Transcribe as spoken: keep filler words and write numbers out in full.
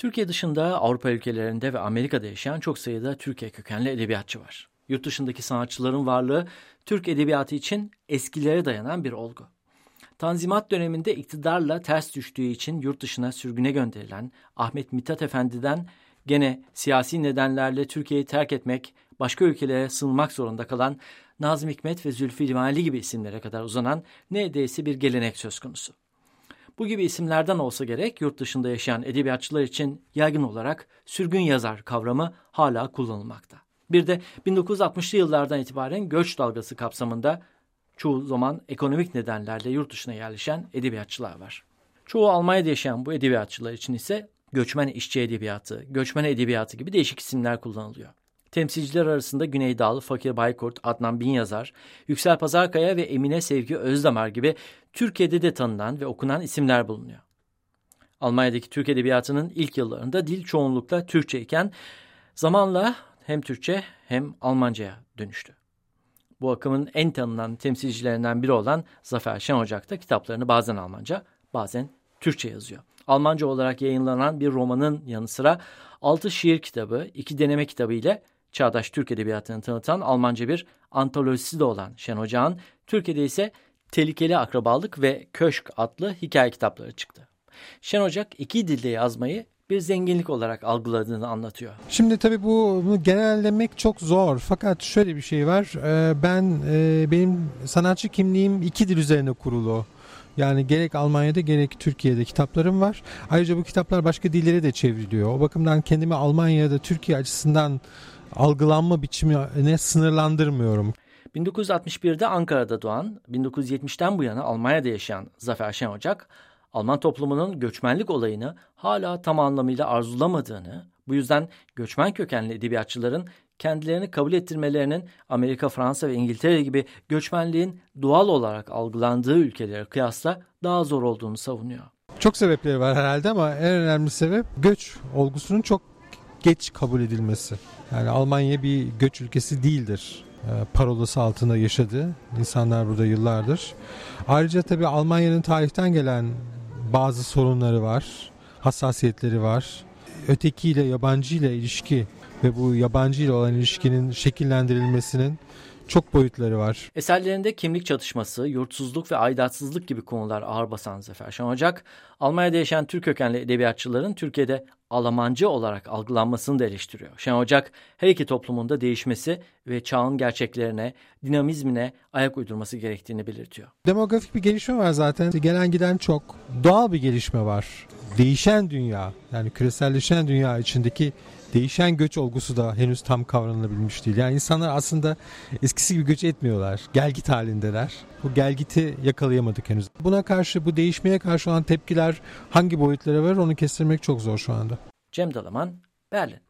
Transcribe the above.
Türkiye dışında Avrupa ülkelerinde ve Amerika'da yaşayan çok sayıda Türkiye kökenli edebiyatçı var. Yurt dışındaki sanatçıların varlığı Türk edebiyatı için eskilere dayanan bir olgu. Tanzimat döneminde iktidarla ters düştüğü için yurt dışına sürgüne gönderilen Ahmet Mithat Efendi'den gene siyasi nedenlerle Türkiye'yi terk etmek, başka ülkelere sığınmak zorunda kalan Nazım Hikmet ve Zülfü Livaneli gibi isimlere kadar uzanan neredeyse bir gelenek söz konusu. Bu gibi isimlerden olsa gerek yurt dışında yaşayan edebiyatçılar için yaygın olarak sürgün yazar kavramı hala kullanılmakta. Bir de bin dokuz yüz altmışlı yıllardan itibaren göç dalgası kapsamında çoğu zaman ekonomik nedenlerle yurt dışına yerleşen edebiyatçılar var. Çoğu Almanya'da yaşayan bu edebiyatçılar için ise göçmen işçi edebiyatı, göçmen edebiyatı gibi değişik isimler kullanılıyor. Temsilciler arasında Güneydağlı, Fakir Baykurt, Adnan Binyazar, Yüksel Pazarkaya ve Emine Sevgi Özdamar gibi Türkiye'de de tanınan ve okunan isimler bulunuyor. Almanya'daki Türk edebiyatının ilk yıllarında dil çoğunlukla Türkçe iken zamanla hem Türkçe hem Almanca'ya dönüştü. Bu akımın en tanınan temsilcilerinden biri olan Zafer Şenocak da kitaplarını bazen Almanca, bazen Türkçe yazıyor. Almanca olarak yayınlanan bir romanın yanı sıra altı şiir kitabı, iki deneme kitabı ile çağdaş Türk edebiyatını tanıtan Almanca bir antolojisi de olan Şenocak'ın Türkiye'de ise Tehlikeli Akrabalık ve Köşk adlı hikaye kitapları çıktı. Şenocak iki dilde yazmayı bir zenginlik olarak algıladığını anlatıyor. Şimdi tabii bu bunu genellemek çok zor. Fakat şöyle bir şey var. Ben benim sanatçı kimliğim iki dil üzerine kurulu. Yani gerek Almanya'da gerek Türkiye'de kitaplarım var. Ayrıca bu kitaplar başka dillere de çevriliyor. O bakımdan kendimi Almanya'da Türkiye açısından algılanma biçimine sınırlandırmıyorum. bin dokuz yüz altmış birde Ankara'da doğan, bin dokuz yüz yetmişten bu yana Almanya'da yaşayan Zafer Şenocak, Alman toplumunun göçmenlik olayını hala tam anlamıyla arzulamadığını, bu yüzden göçmen kökenli edebiyatçıların kendilerini kabul ettirmelerinin Amerika, Fransa ve İngiltere gibi göçmenliğin doğal olarak algılandığı ülkelere kıyasla daha zor olduğunu savunuyor. Çok sebepleri var herhalde ama en önemli sebep göç olgusunun çok geç kabul edilmesi. Yani Almanya bir göç ülkesi değildir. Parolası altında yaşadı. İnsanlar burada yıllardır. Ayrıca tabii Almanya'nın tarihten gelen bazı sorunları var. Hassasiyetleri var. Ötekiyle, yabancıyla ilişki ve bu yabancıyla olan ilişkinin şekillendirilmesinin çok boyutları var. Eserlerinde kimlik çatışması, yurtsuzluk ve aidatsızlık gibi konular ağır basan Zafer Şenocak, Almanya'da yaşayan Türk kökenli edebiyatçıların Türkiye'de Almancı olarak algılanmasını da eleştiriyor. Şenocak, her iki toplumunda değişmesi ve çağın gerçeklerine, dinamizmine ayak uydurması gerektiğini belirtiyor. Demografik bir gelişme var zaten. Gelen giden çok. Doğal bir gelişme var. Değişen dünya, yani küreselleşen dünya içindeki değişen göç olgusu da henüz tam kavranılabilmiş değil. Yani insanlar aslında eskisi gibi göç etmiyorlar. Gelgit halindeler. Bu gelgiti yakalayamadık henüz. Buna karşı, bu değişmeye karşı olan tepkiler hangi boyutlara var onu kestirmek çok zor şu anda. Cem Dalaman, Berlin.